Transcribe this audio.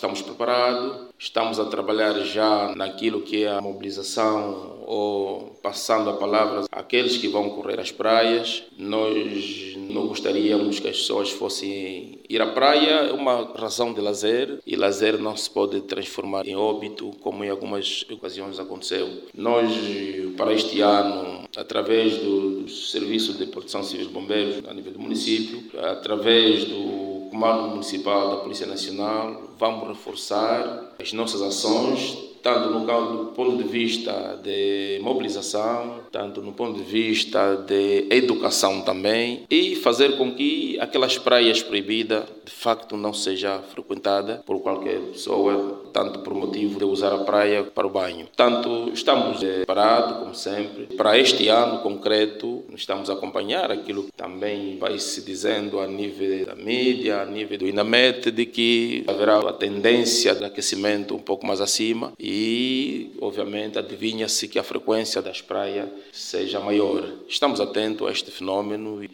estamos preparados, estamos a trabalhar já naquilo que é a mobilização ou passando a palavra àqueles que vão correr às praias. Nós não gostaríamos que as pessoas fossem ir à praia, é uma razão de lazer, e lazer não se pode transformar em óbito, como em algumas ocasiões aconteceu. Nós, para este ano, através do Serviço de Proteção Civil e Bombeiros, a nível do município, através do Comando Municipal da Polícia Nacional, vamos reforçar as nossas ações, tanto no ponto de vista de mobilização, tanto no ponto de vista de educação também, e fazer com que aquelas praias proibidas de facto não seja frequentada por qualquer pessoa, tanto por motivo de usar a praia para o banho. Portanto, estamos preparados, como sempre. Para este ano concreto, estamos a acompanhar aquilo que também vai se dizendo a nível da mídia, a nível do INAMET, de que haverá a tendência de aquecimento um pouco mais acima e, obviamente, adivinha-se que a frequência das praias seja maior. Estamos atentos a este fenômeno